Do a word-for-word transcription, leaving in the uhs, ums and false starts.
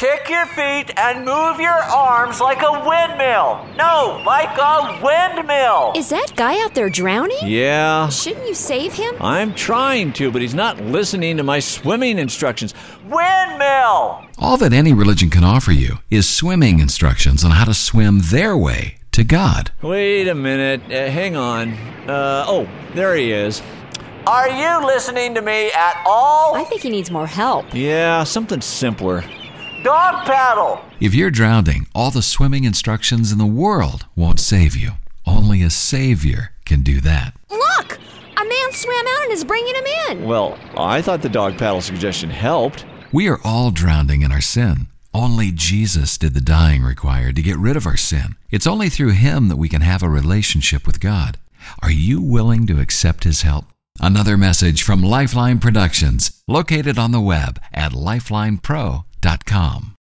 kick your feet and move your arms like a windmill. No, like a windmill. Is that guy out there drowning? Yeah. Shouldn't you save him? I'm trying to, but he's not listening to my swimming instructions. Windmill! All that any religion can offer you is swimming instructions on how to swim their way to God. Wait a minute. Uh, hang on. Uh, oh, there he is. Are you listening to me at all? I think he needs more help. Yeah, something simpler. Dog paddle. If you're drowning, all the swimming instructions in the world won't save you. Only a Savior can do that. Look! A man swam out and is bringing him in. Well, I thought the dog paddle suggestion helped. We are all drowning in our sin. Only Jesus did the dying required to get rid of our sin. It's only through Him that we can have a relationship with God. Are you willing to accept His help? Another message from Lifeline Productions, located on the web at lifeline pro dot com.